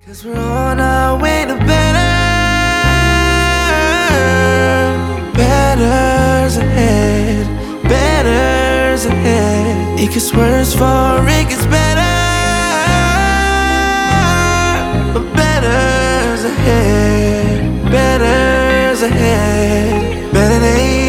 'Cause we're on our way to better. Better's ahead, better's ahead. It gets worse before it gets better. But better's ahead, better's ahead. Better days